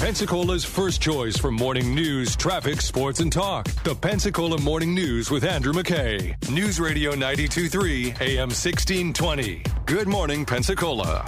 Pensacola's first choice for morning news, traffic, sports, and talk. The Pensacola Morning News with Andrew McKay. News Radio 92.3, AM 1620. Good morning, Pensacola.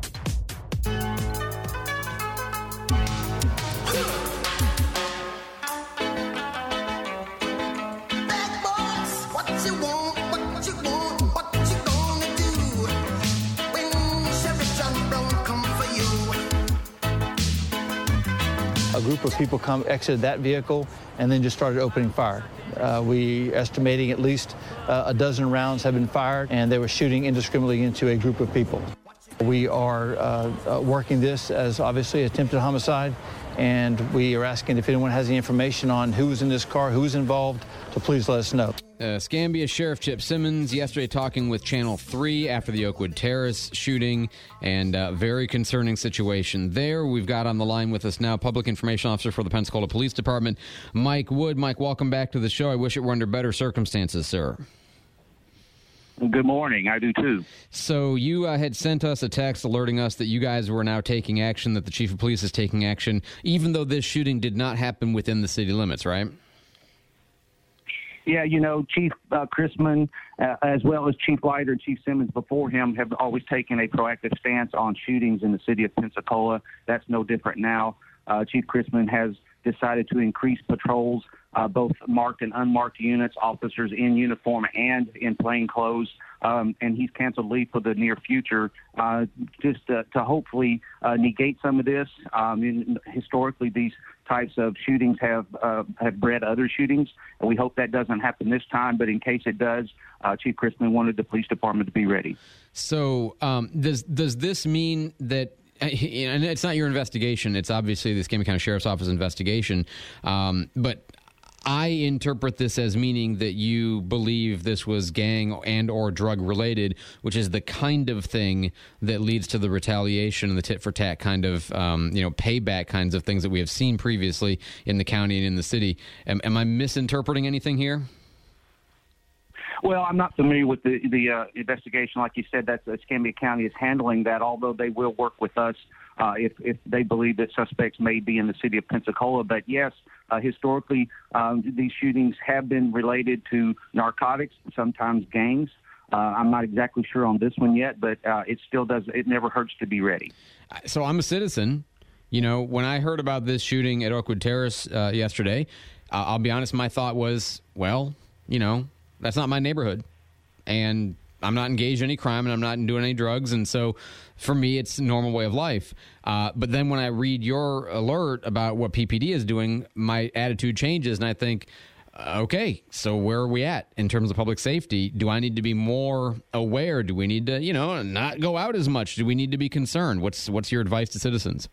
A group of people exited that vehicle and then just started opening fire. We estimating at least a dozen rounds have been fired, and they were shooting indiscriminately into a group of people. We are working this as obviously attempted homicide, and we are asking if anyone has any information on who was in this car, who was involved, to please let us know. Escambia Sheriff Chip Simmons yesterday talking with Channel 3 after the Oakwood Terrace shooting, and very concerning situation there. We've got on the line with us now Public Information Officer for the Pensacola Police Department, Mike Wood. Mike, welcome back to the show. I wish it were under better circumstances, sir. Good morning. I do, too. So you had sent us a text alerting us that you guys were now taking action, that the chief of police is taking action, even though this shooting did not happen within the city limits, right? Yeah, Chief Chrisman, as well as Chief Leiter and Chief Simmons before him, have always taken a proactive stance on shootings in the city of Pensacola. That's no different now. Chief Chrisman has decided to increase patrols, both marked and unmarked units, officers in uniform and in plain clothes, and he's canceled leave for the near future just to hopefully negate some of this. Historically, these types of shootings have bred other shootings, and we hope that doesn't happen this time, but in case it does, Chief Chrisman wanted the police department to be ready. So does this mean that, and it's not your investigation, it's obviously the Escambia County Sheriff's Office investigation, but I interpret this as meaning that you believe this was gang and or drug related, which is the kind of thing that leads to the retaliation and the tit for tat kind of, payback kinds of things that we have seen previously in the county and in the city. Am I misinterpreting anything here? Well, I'm not familiar with the investigation. Like you said, that's Escambia County is handling that, although they will work with us if they believe that suspects may be in the city of Pensacola. But yes, historically, these shootings have been related to narcotics, sometimes gangs. I'm not exactly sure on this one yet, but it never hurts to be ready. So I'm a citizen. When I heard about this shooting at Oakwood Terrace yesterday, I'll be honest, my thought was, well, that's not my neighborhood, and I'm not engaged in any crime, and I'm not doing any drugs, and so for me, it's a normal way of life. But then when I read your alert about what PPD is doing, my attitude changes, and I think, okay, so where are we at in terms of public safety? Do I need to be more aware? Do we need to, not go out as much? Do we need to be concerned? What's your advice to citizens?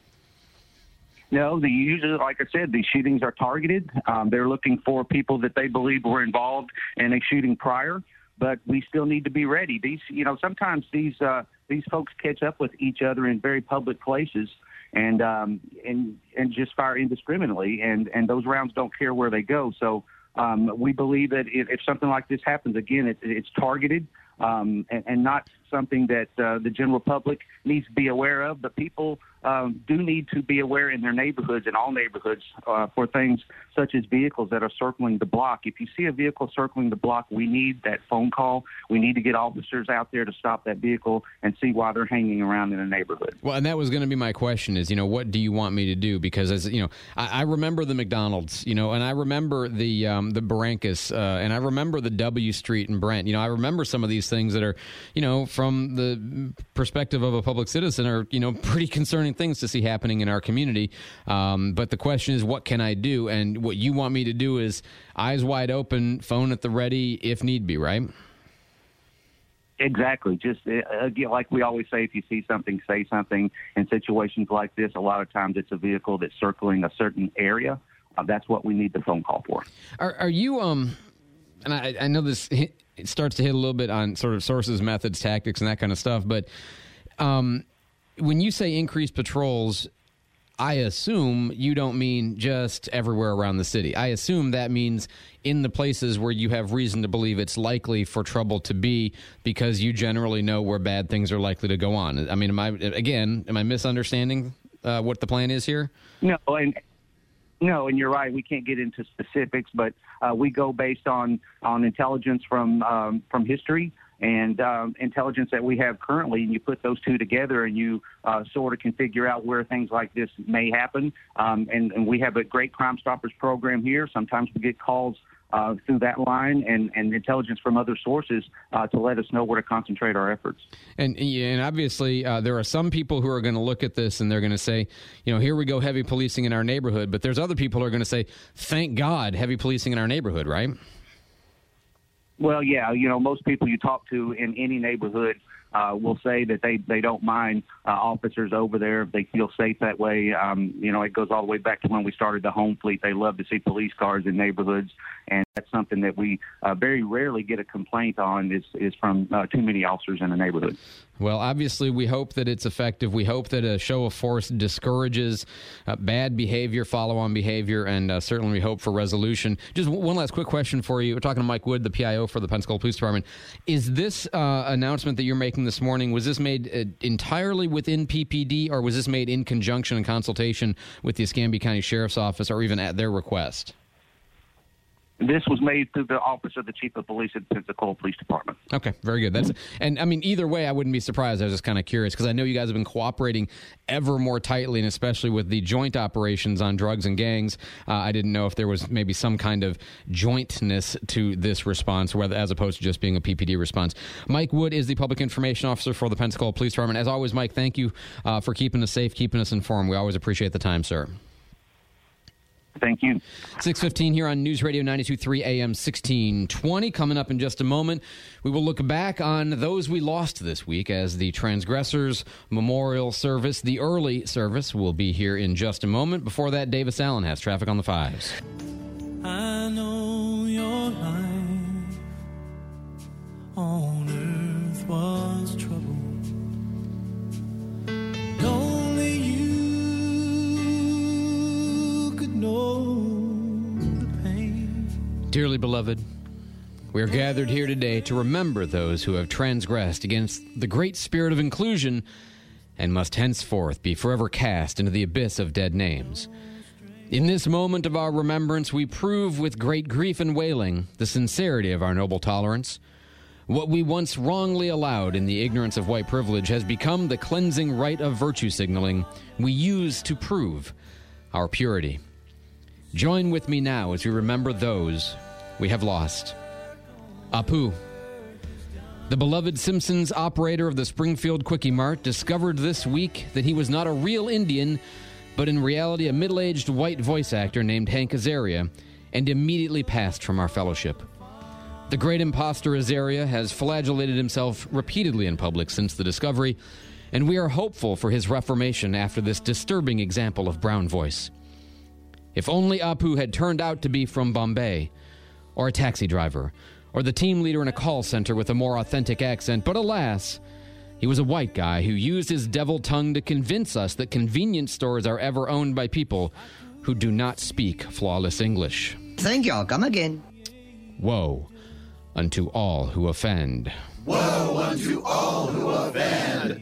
No, usually, like I said, these shootings are targeted. They're looking for people that they believe were involved in a shooting prior, but we still need to be ready. Sometimes these folks catch up with each other in very public places and just fire indiscriminately, and those rounds don't care where they go. So we believe that if something like this happens again, it's targeted and not something that the general public needs to be aware of, but people do need to be aware in their neighborhoods, in all neighborhoods, for things such as vehicles that are circling the block. If you see a vehicle circling the block, we need that phone call. We need to get officers out there to stop that vehicle and see why they're hanging around in a neighborhood. Well, and that was going to be my question is, what do you want me to do? Because, as I remember the McDonald's, and I remember the Barrancas, and I remember the W Street in Brent. I remember some of these things that are, from the perspective of a public citizen are, pretty concerning things to see happening in our community. But the question is, what can I do? And what you want me to do is eyes wide open, phone at the ready if need be, right? Exactly. Just again, like we always say, if you see something, say something. In situations like this, a lot of times it's a vehicle that's circling a certain area. That's what we need the phone call for. Are you, and I know this it starts to hit a little bit on sort of sources, methods, tactics, and that kind of stuff, but when you say increased patrols, I assume you don't mean just everywhere around the city. I assume that means in the places where you have reason to believe it's likely for trouble to be because you generally know where bad things are likely to go on. I mean, am I misunderstanding what the plan is here? No, and you're right. We can't get into specifics, but we go based on intelligence from history and intelligence that we have currently, and you put those two together, and you sort of can figure out where things like this may happen. And we have a great Crime Stoppers program here. Sometimes we get calls through that line and intelligence from other sources to let us know where to concentrate our efforts. And obviously, there are some people who are going to look at this and they're going to say, here we go, heavy policing in our neighborhood. But there's other people who are going to say, thank God, heavy policing in our neighborhood, right? Well, yeah, most people you talk to in any neighborhood will say that they don't mind officers over there if they feel safe that way. It goes all the way back to when we started the home fleet. They love to see police cars in neighborhoods, and that's something that we very rarely get a complaint on is from too many officers in a neighborhood. Well, obviously, we hope that it's effective. We hope that a show of force discourages bad behavior, follow-on behavior, and certainly we hope for resolution. Just one last quick question for you. We're talking to Mike Wood, the PIO for the Pensacola Police Department. Is this announcement that you're making this morning, was this made entirely within PPD, or was this made in conjunction and consultation with the Escambia County Sheriff's Office, or even at their request? This was made through the Office of the Chief of Police at the Pensacola Police Department. Okay, very good. Either way, I wouldn't be surprised. I was just kind of curious because I know you guys have been cooperating ever more tightly, and especially with the joint operations on drugs and gangs. I didn't know if there was maybe some kind of jointness to this response, as opposed to just being a PPD response. Mike Wood is the Public Information Officer for the Pensacola Police Department. As always, Mike, thank you for keeping us safe, keeping us informed. We always appreciate the time, sir. Thank you. 6:15 here on News Radio 92.3 AM 1620. Coming up in just a moment, we will look back on those we lost this week as the Transgressors Memorial Service, the early service, will be here in just a moment. Before that, Davis Allen has traffic on the 5s. I know your life on earth was trouble. Only you could know the pain. Dearly beloved, we are gathered here today to remember those who have transgressed against the great spirit of inclusion and must henceforth be forever cast into the abyss of dead names. In this moment of our remembrance, we prove with great grief and wailing the sincerity of our noble tolerance. What we once wrongly allowed in the ignorance of white privilege has become the cleansing rite of virtue signaling we use to prove our purity. Join with me now as we remember those we have lost. Apu, the beloved Simpsons operator of the Springfield Quickie Mart, discovered this week that he was not a real Indian, but in reality a middle-aged white voice actor named Hank Azaria, and immediately passed from our fellowship. The great imposter Azaria has flagellated himself repeatedly in public since the discovery, and we are hopeful for his reformation after this disturbing example of brown voice. If only Apu had turned out to be from Bombay, or a taxi driver, or the team leader in a call center with a more authentic accent, but alas, he was a white guy who used his devil tongue to convince us that convenience stores are ever owned by people who do not speak flawless English. Thank y'all. Come again. Woe unto all who offend. Woe unto all who offend.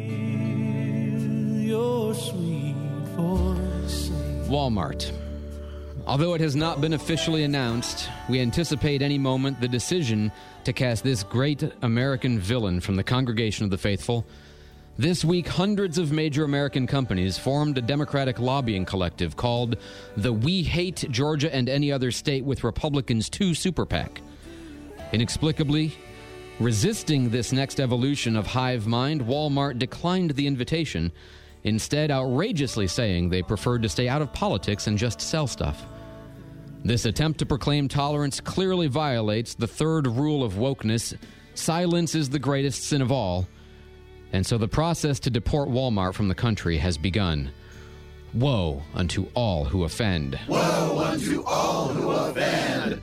Your sweet voice. Walmart. Although it has not been officially announced, we anticipate any moment the decision to cast this great American villain from the Congregation of the Faithful. This week, hundreds of major American companies formed a Democratic lobbying collective called the We Hate Georgia and Any Other State with Republicans 2 Super PAC. Inexplicably, resisting this next evolution of hive mind, Walmart declined the invitation, instead outrageously saying they preferred to stay out of politics and just sell stuff. This attempt to proclaim tolerance clearly violates the third rule of wokeness: silence is the greatest sin of all. And so the process to deport Walmart from the country has begun. Woe unto all who offend. Woe unto all who offend.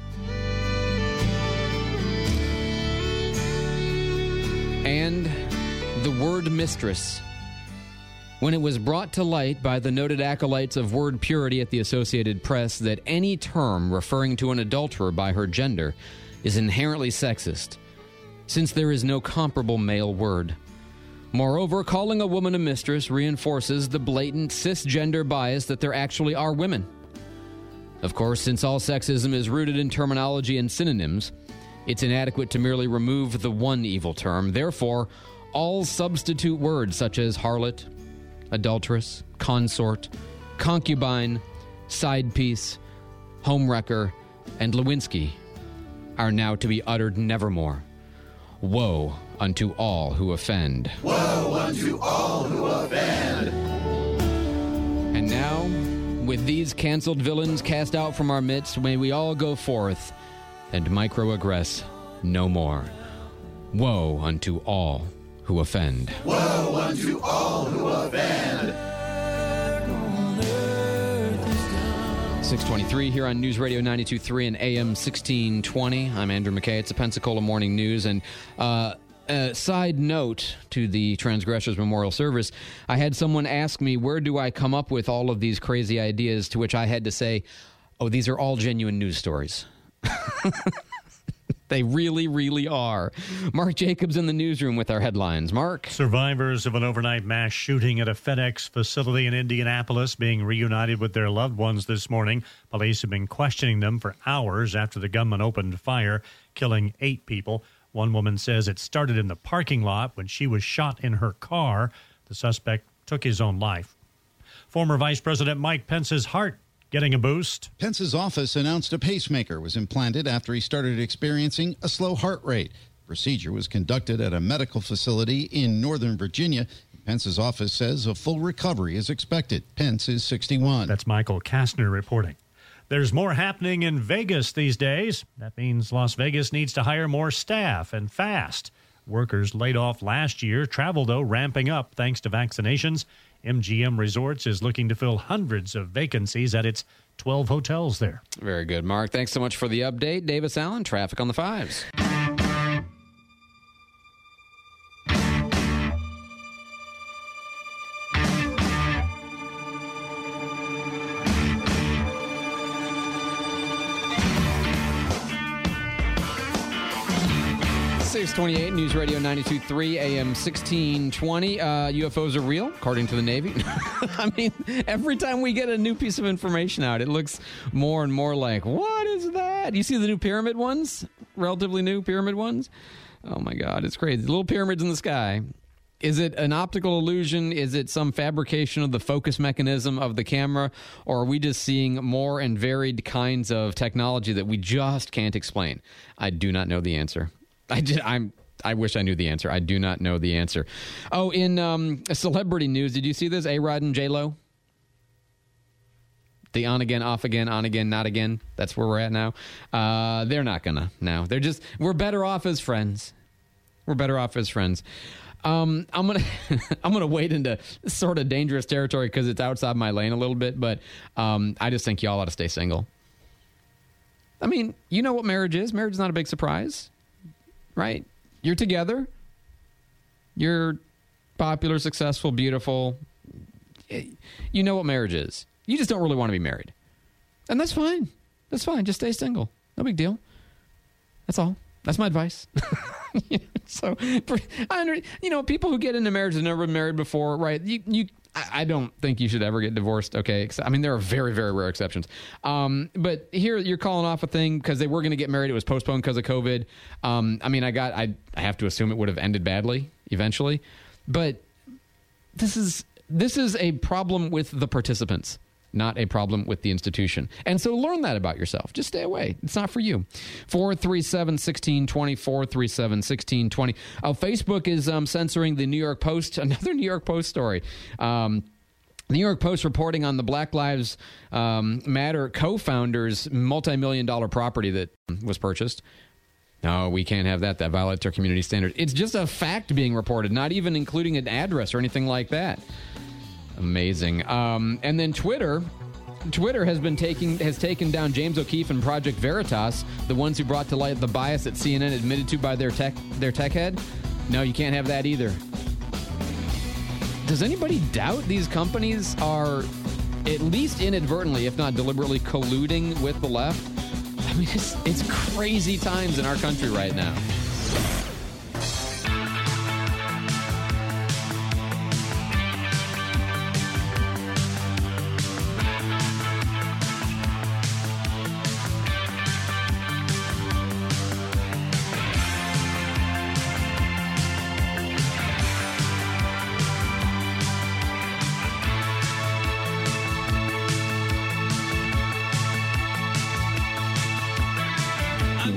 And the word mistress. When it was brought to light by the noted acolytes of word purity at the Associated Press that any term referring to an adulterer by her gender is inherently sexist, since there is no comparable male word, Moreover, calling a woman a mistress reinforces the blatant cisgender bias that there actually are women. Of course, since all sexism is rooted in terminology and synonyms, it's inadequate to merely remove the one evil term. Therefore, all substitute words such as harlot, adulteress, consort, concubine, side piece, homewrecker, and Lewinsky are now to be uttered nevermore. Woe unto all who offend. Woe unto all who offend. And now, with these canceled villains cast out from our midst, may we all go forth and microaggress no more. Woe unto all who offend. Woe unto all who offend. 623 here on News Radio 92.3 and AM 1620. I'm Andrew McKay. It's a Pensacola Morning News. And side note to the Transgressors Memorial Service, I had someone ask me, where do I come up with all of these crazy ideas? To which I had to say, oh, these are all genuine news stories. They really, really are. Mark Jacobs in the newsroom with our headlines. Mark? Survivors of an overnight mass shooting at a FedEx facility in Indianapolis being reunited with their loved ones this morning. Police have been questioning them for hours after the gunman opened fire, killing 8 people. One woman says it started in the parking lot when she was shot in her car. The suspect took his own life. Former Vice President Mike Pence's heart getting a boost. Pence's office announced a pacemaker was implanted after he started experiencing a slow heart rate. The procedure was conducted at a medical facility in Northern Virginia. Pence's office says a full recovery is expected. Pence is 61. That's Michael Kastner reporting. There's more happening in Vegas these days. That means Las Vegas needs to hire more staff, and fast. Workers laid off last year. Travel, though, ramping up thanks to vaccinations. MGM Resorts is looking to fill hundreds of vacancies at its 12 hotels there. Very good, Mark. Thanks so much for the update. Davis Allen, traffic on the 5s. .628 News Radio 92.3 AM 1620. UFOs are real, according to the Navy. I mean, every time we get a new piece of information out, it looks more and more like, what is that? You see the new pyramid ones? Relatively new pyramid ones? Oh, my God, it's crazy. Little pyramids in the sky. Is it an optical illusion? Is it some fabrication of the focus mechanism of the camera? Or are we just seeing more and varied kinds of technology that we just can't explain? I do not know the answer. I wish I knew the answer. I do not know the answer. Oh, in celebrity news, did you see this? A-Rod and J-Lo? The on again, off again, on again, not again. That's where we're at now. They're not gonna now. They're just, we're better off as friends. We're better off as friends. I'm gonna wade into sort of dangerous territory because it's outside my lane a little bit, but I just think y'all ought to stay single. I mean, you know what marriage is. Marriage is not a big surprise. Right? You're together. You're popular, successful, beautiful. You know what marriage is. You just don't really want to be married. And that's fine. That's fine. Just stay single. No big deal. That's all. That's my advice. So, people who get into marriage have never been married before, right? I don't think you should ever get divorced, okay? I mean, there are very, very rare exceptions. But here you're calling off a thing because they were going to get married. It was postponed because of COVID. I have to assume it would have ended badly eventually. But this is a problem with the participants, not a problem with the institution. And so learn that about yourself. Just stay away. It's not for you. 437-1620, 437-1620. Facebook is censoring the New York Post, another New York Post story. The New York Post reporting on the Black Lives Matter co-founders' multi-million-dollar property that was purchased. No, we can't have that. That violates our community standard. It's just a fact being reported, not even including an address or anything like that. Amazing. And then Twitter has taken down James O'Keefe and Project Veritas, the ones who brought to light the bias that CNN admitted to by their tech head. No, you can't have that either. Does anybody doubt these companies are at least inadvertently, if not deliberately, colluding with the left? I mean, it's crazy times in our country right now.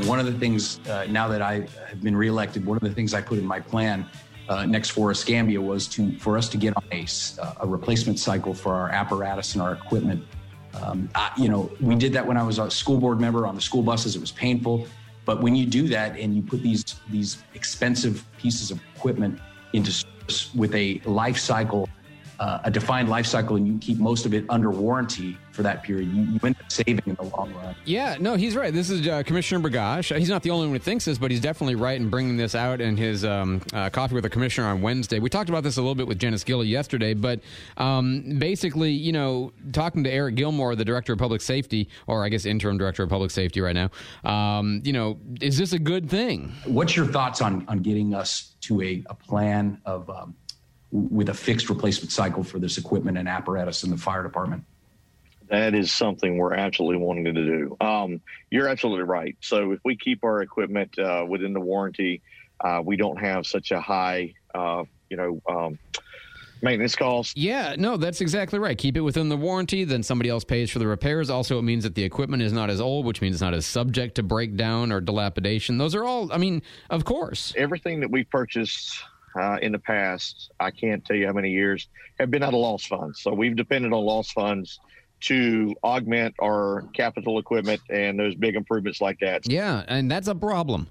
One of the things, now that I have been reelected, one of the things I put in my plan next for Escambia was for us to get on a replacement cycle for our apparatus and our equipment. We did that when I was a school board member on the school buses. It was painful. But when you do that and you put these expensive pieces of equipment into service with a life cycle, a defined life cycle, and you keep most of it under warranty for that period, you end up saving in the long run. Yeah, no, he's right. This is Commissioner Burgash. He's not the only one who thinks this, but he's definitely right in bringing this out in his Coffee with the Commissioner on Wednesday. We talked about this a little bit with Janice Gilley yesterday, but basically, talking to Eric Gilmore, the Director of Public Safety, or I guess Interim Director of Public Safety right now, is this a good thing? What's your thoughts on getting us to a plan of with a fixed replacement cycle for this equipment and apparatus in the fire department? That is something we're absolutely wanting to do. You're absolutely right. So if we keep our equipment within the warranty, we don't have such a high, maintenance cost. Yeah, no, that's exactly right. Keep it within the warranty, then somebody else pays for the repairs. Also, it means that the equipment is not as old, which means it's not as subject to breakdown or dilapidation. Those are all, of course. Everything that we've purchased in the past, I can't tell you how many years, have been out of loss funds. So we've depended on loss funds to augment our capital equipment and those big improvements like that. Yeah, and that's a problem.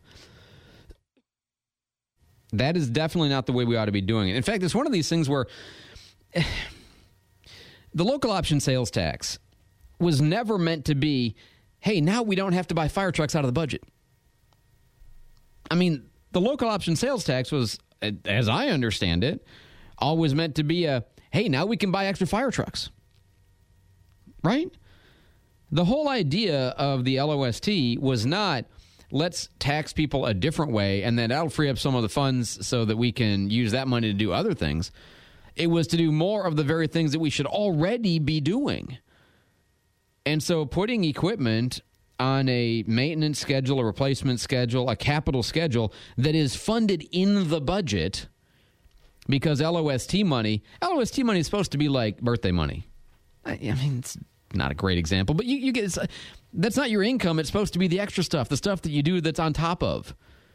That is definitely not the way we ought to be doing it. In fact, it's one of these things where the local option sales tax was never meant to be, hey, now we don't have to buy fire trucks out of the budget. The local option sales tax was, as I understand it, always meant to be hey, now we can buy extra fire trucks. Right? The whole idea of the LOST was not, let's tax people a different way and then that'll free up some of the funds so that we can use that money to do other things. It was to do more of the very things that we should already be doing. And so putting equipment on a maintenance schedule, a replacement schedule, a capital schedule that is funded in the budget, because LOST money is supposed to be like birthday money. It's not a great example, but you get, that's not your income. It's supposed to be the extra stuff, the stuff that you do that's on top of.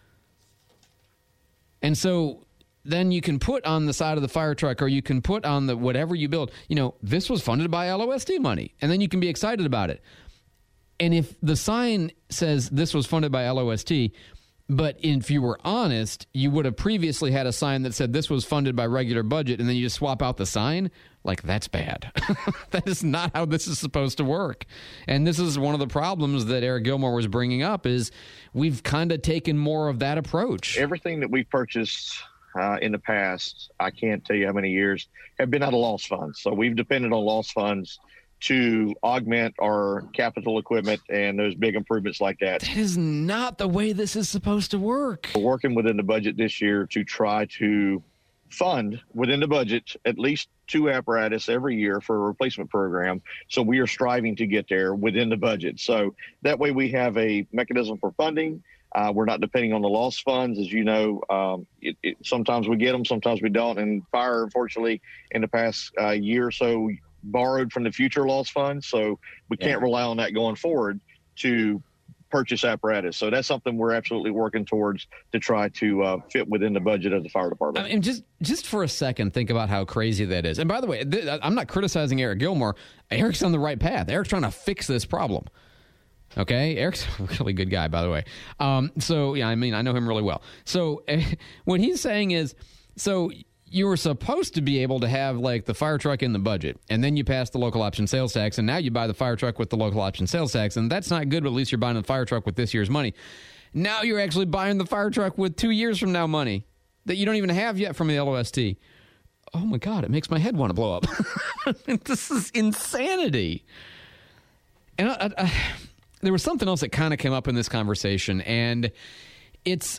And so then you can put on the side of the fire truck, or you can put on the whatever you build, this was funded by LOST money, and then you can be excited about it. And if the sign says this was funded by LOST, but if you were honest, you would have previously had a sign that said this was funded by regular budget, and then you just swap out the sign, that's bad. That is not how this is supposed to work. And this is one of the problems that Eric Gilmore was bringing up, is we've kind of taken more of that approach. Everything that we've purchased in the past, I can't tell you how many years, have been out of loss funds. So we've depended on loss funds to augment our capital equipment and those big improvements like that. That is not the way this is supposed to work. We're working within the budget this year to try to fund within the budget at least 2 apparatus every year for a replacement program. So we are striving to get there within the budget. So that way we have a mechanism for funding. We're not depending on the loss funds. As you know, sometimes we get them, sometimes we don't. And fire, unfortunately, in the past year or so, borrowed from the future loss fund, so we can't rely on that going forward to purchase apparatus. So that's something we're absolutely working towards to try to fit within the budget of the fire department. And just for a second, think about how crazy that is. And by the way, I'm not criticizing Eric Gilmore. Eric's on the right path. Eric's trying to fix this problem. Okay? Eric's a really good guy, by the way. I know him really well. So what he's saying is, you were supposed to be able to have the fire truck in the budget, and then you pass the local option sales tax, and now you buy the fire truck with the local option sales tax, and that's not good, but at least you're buying the fire truck with this year's money. Now you're actually buying the fire truck with 2 years from now money that you don't even have yet from the LOST. Oh my God, it makes my head want to blow up. This is insanity. And there was something else that kind of came up in this conversation, and it's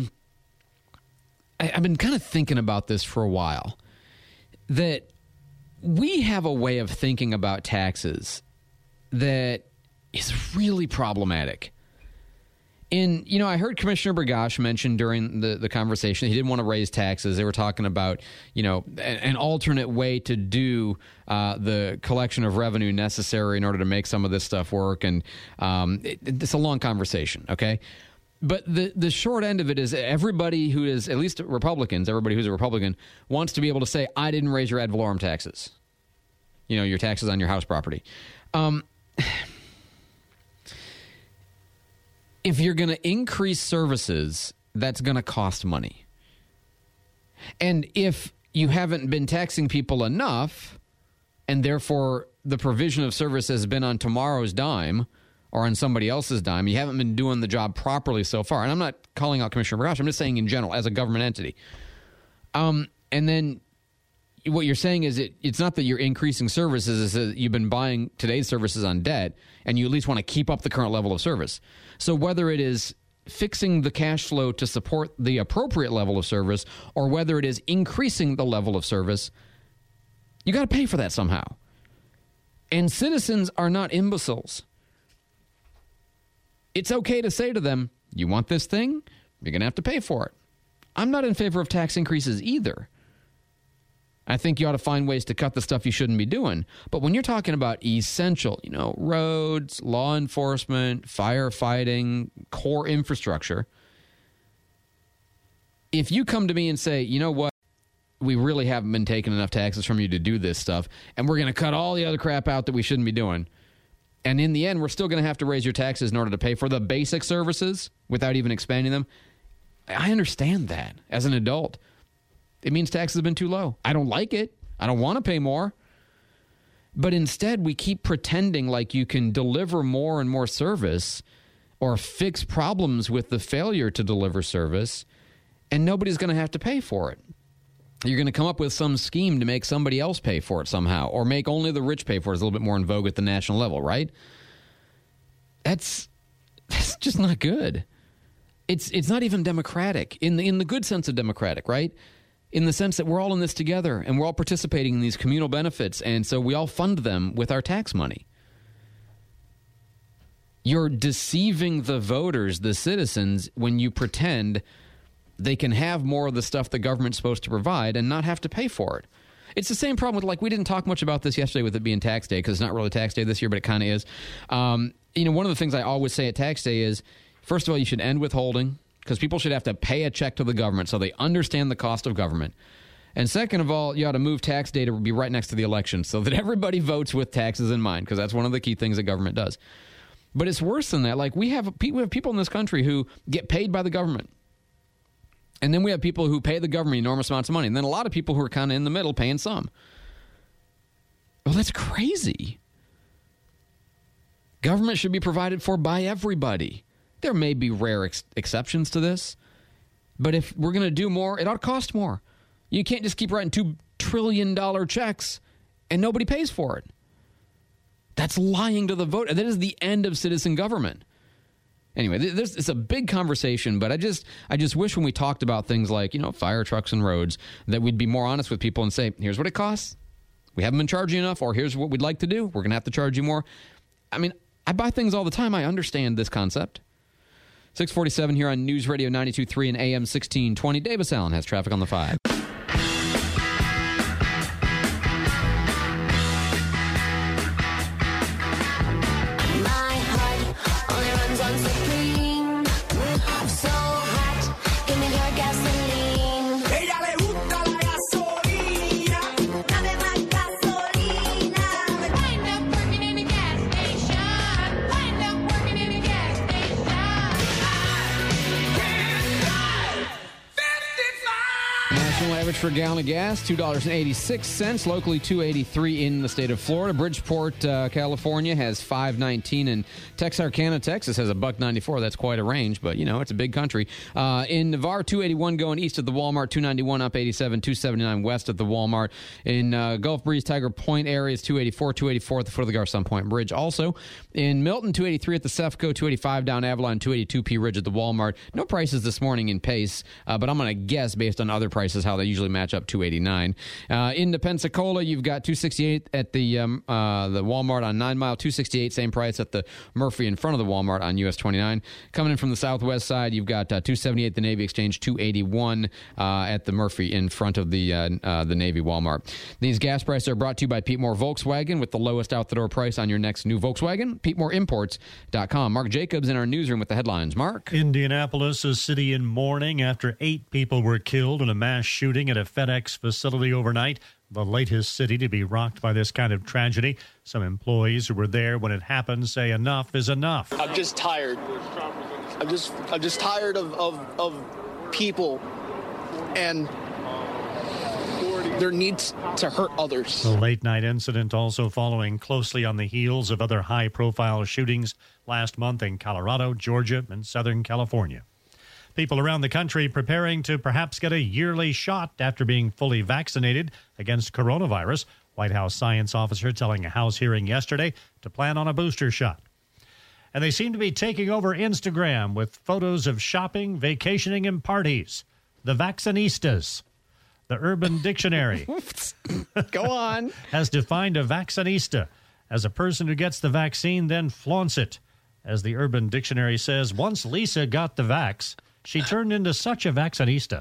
I've been kind of thinking about this for a while, that we have a way of thinking about taxes that is really problematic. I heard Commissioner Bergosh mention during the conversation he didn't want to raise taxes. They were talking about, an alternate way to do the collection of revenue necessary in order to make some of this stuff work. And it's a long conversation, okay? But the short end of it is everybody who is, at least Republicans, everybody who's a Republican, wants to be able to say, I didn't raise your ad valorem taxes, your taxes on your house property. If you're going to increase services, that's going to cost money. And if you haven't been taxing people enough, and therefore the provision of service has been on tomorrow's dime or on somebody else's dime, you haven't been doing the job properly so far. And I'm not calling out Commissioner Bergosh. I'm just saying in general, as a government entity. And then what you're saying is it's not that you're increasing services, it's that you've been buying today's services on debt, and you at least want to keep up the current level of service. So whether it is fixing the cash flow to support the appropriate level of service, or whether it is increasing the level of service, you got to pay for that somehow. And citizens are not imbeciles. It's okay to say to them, you want this thing? You're going to have to pay for it. I'm not in favor of tax increases either. I think you ought to find ways to cut the stuff you shouldn't be doing. But when you're talking about essential, roads, law enforcement, firefighting, core infrastructure, if you come to me and say, you know what, we really haven't been taking enough taxes from you to do this stuff, and we're going to cut all the other crap out that we shouldn't be doing, and in the end, we're still going to have to raise your taxes in order to pay for the basic services without even expanding them, I understand that as an adult. It means taxes have been too low. I don't like it. I don't want to pay more. But instead, we keep pretending like you can deliver more and more service or fix problems with the failure to deliver service, and nobody's going to have to pay for it. You're going to come up with some scheme to make somebody else pay for it somehow, or make only the rich pay for it. It's a little bit more in vogue at the national level, right? That's just not good. It's not even democratic in the good sense of democratic, right? In the sense that we're all in this together and we're all participating in these communal benefits, and so we all fund them with our tax money. You're deceiving the voters, the citizens, when you pretend they can have more of the stuff the government's supposed to provide and not have to pay for it. It's the same problem with, we didn't talk much about this yesterday with it being tax day, because it's not really tax day this year, but it kind of is. One of the things I always say at tax day is, first of all, you should end withholding, because people should have to pay a check to the government so they understand the cost of government. And second of all, you ought to move tax day to be right next to the election so that everybody votes with taxes in mind, because that's one of the key things that government does. But it's worse than that. We have people in this country who get paid by the government. And then we have people who pay the government enormous amounts of money. And then a lot of people who are kind of in the middle paying some. Well, that's crazy. Government should be provided for by everybody. There may be rare exceptions to this, but if we're going to do more, it ought to cost more. You can't just keep writing $2 trillion checks and nobody pays for it. That's lying to the vote. That is the end of citizen government. Anyway, it's a big conversation, but I just wish when we talked about things like, fire trucks and roads, that we'd be more honest with people and say, here's what it costs. We haven't been charging enough, or here's what we'd like to do. We're going to have to charge you more. I mean, I buy things all the time. I understand this concept. 647 here on News Radio 92.3 and AM 1620. Davis Allen has traffic on the 5. Average for a gallon of gas, $2.86. Locally, $2.83 in the state of Florida. Bridgeport, California has $5.19, and Texarkana, Texas has $1.94. That's quite a range, but it's a big country. In Navarre, $2.81 going east of the Walmart, $2.91 up 87, $2.79 west of the Walmart. In Gulf Breeze, Tiger Point areas, $2.84, $2.84 at the foot of the Garcon Point Bridge. Also in Milton, $2.83 at the Cefco, $2.85 down Avalon, $2.82 P Ridge at the Walmart. No prices this morning in Pace, but I'm going to guess based on other prices how they usually usually match up $289. Into Pensacola, you've got $268 at the Walmart on 9 Mile, $268, same price at the Murphy in front of the Walmart on US 29. Coming in from the southwest side, you've got $278 at the Navy Exchange, $281 at the Murphy in front of the Navy Walmart. These gas prices are brought to you by Pete Moore Volkswagen with the lowest out-the-door price on your next new Volkswagen. PeteMooreImports.com. Mark Jacobs in our newsroom with the headlines. Mark. Indianapolis, a city in mourning after 8 people were killed in a mass shooting at a FedEx facility overnight. The latest city to be rocked by this kind of tragedy. Some employees who were there when it happened say enough is enough. I'm just tired. I'm just tired of people and their needs to hurt others. The late-night incident also following closely on the heels of other high-profile shootings last month in Colorado, Georgia, and Southern California. People around the country preparing to perhaps get a yearly shot after being fully vaccinated against coronavirus. White House science officer telling a House hearing yesterday to plan on a booster shot. And they seem to be taking over Instagram with photos of shopping, vacationing, and parties. The Vaccinistas. The Urban Dictionary Go on. has defined a vaccinista as a person who gets the vaccine, then flaunts it. As the Urban Dictionary says, once Lisa got the vax, she turned into such a vaccinista.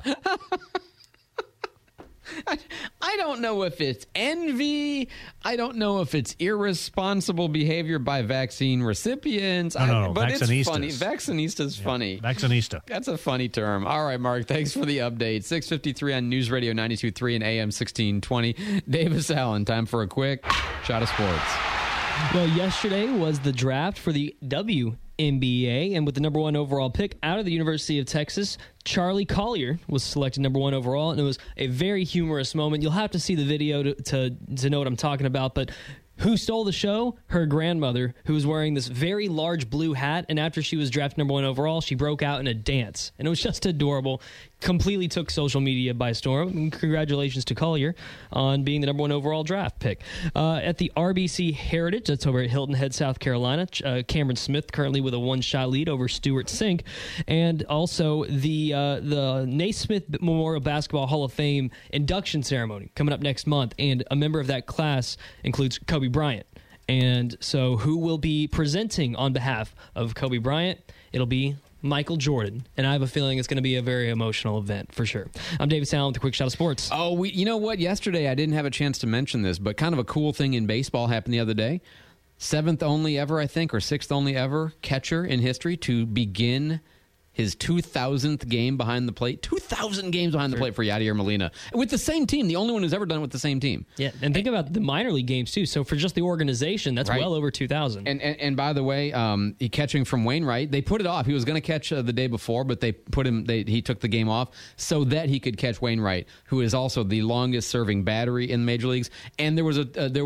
I don't know if it's envy. I don't know if it's irresponsible behavior by vaccine recipients. But it's funny. Vaccinista's funny. Vaccinista. That's a funny term. All right, Mark, thanks for the update. 6:53 on News Radio 92.3 and AM 1620. Davis Allen, time for a quick shot of sports. Well, yesterday was the draft for the WNBA, and with the number 1 overall pick out of the University of Texas, Charlie Collier was selected number 1 overall, and it was a very humorous moment. You'll have to see the video to know what I'm talking about, but who stole the show? Her grandmother, who was wearing this very large blue hat, and after she was drafted number 1 overall, she broke out in a dance, and it was just adorable. Completely took social media by storm. And congratulations to Collier on being the number 1 overall draft pick. At the RBC Heritage, that's over at Hilton Head, South Carolina, Cameron Smith currently with a 1-shot lead over Stuart Sink, and also the Naismith Memorial Basketball Hall of Fame induction ceremony coming up next month, and a member of that class includes Kobe Bryant. And so who will be presenting on behalf of Kobe Bryant? It'll be Michael Jordan, and I have a feeling it's going to be a very emotional event for sure. I'm David Allen with a quick shot of sports. Oh, you know what? Yesterday I didn't have a chance to mention this, but kind of a cool thing in baseball happened the other day. 7th only ever, I think, or 6th only ever catcher in history to begin his 2,000th game behind the plate. 2,000 games behind the plate for Yadier Molina. With the same team. The only one who's ever done it with the same team. Yeah, and think about the minor league games, too. So for just the organization, that's well over 2,000. And by the way, he catching from Wainwright. They put it off. He was going to catch the day before, but they put him. He took the game off so that he could catch Wainwright, who is also the longest-serving battery in the major leagues. And there was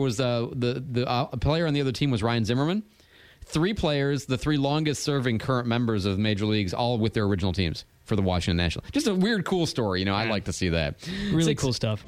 the player on the other team was Ryan Zimmerman. 3 players, the 3 longest-serving current members of major leagues, all with their original teams for the Washington Nationals. Just a weird, cool story. I like to see that. Really cool stuff.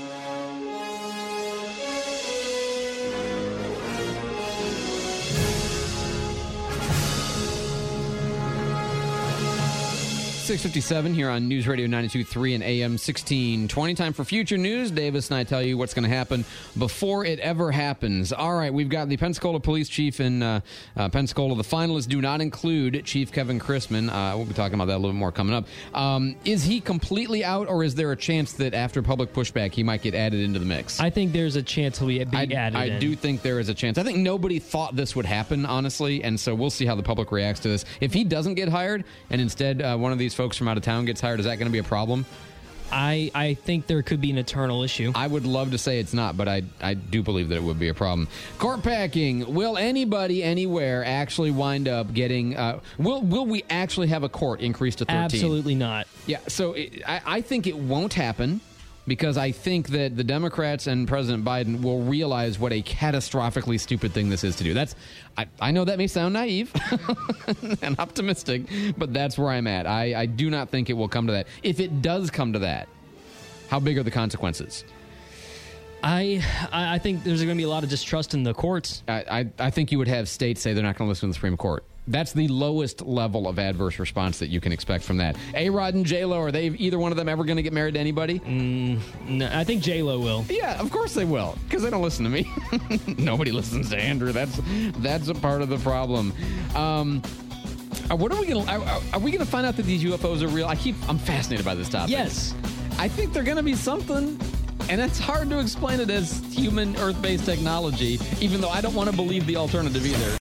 6:57 here on News Radio 92.3 and AM 1620. Time for Future News. Davis and I tell you what's going to happen before it ever happens. All right, we've got the Pensacola Police Chief in Pensacola. The finalists do not include Chief Kevin Chrisman. We'll be talking about that a little bit more coming up. Is he completely out, or is there a chance that after public pushback he might get added into the mix? I think there's a chance he'll be added in. I do think there is a chance. I think nobody thought this would happen, honestly, and so we'll see how the public reacts to this. If he doesn't get hired, and instead one of these folks from out of town gets hired, is that going to be a problem? I think there could be an eternal issue. I would love to say it's not, but I do believe that it would be a problem. Court packing. Will anybody anywhere actually wind up getting... will we actually have a court increased to 13? Absolutely not. Yeah, so I think it won't happen, because I think that the Democrats and President Biden will realize what a catastrophically stupid thing this is to do. I know that may sound naive and optimistic, but that's where I'm at. I do not think it will come to that. If it does come to that, how big are the consequences? I think there's going to be a lot of distrust in the courts. I think you would have states say they're not going to listen to the Supreme Court. That's the lowest level of adverse response that you can expect from that. A-Rod and J-Lo, are they either one of them ever going to get married to anybody? No, I think J-Lo will. Yeah, of course they will, because they don't listen to me. Nobody listens to Andrew. That's a part of the problem. What are we going to? Are we going to find out that these UFOs are real? I'm fascinated by this topic. Yes, I think they're going to be something. And it's hard to explain it as human Earth-based technology, even though I don't want to believe the alternative either.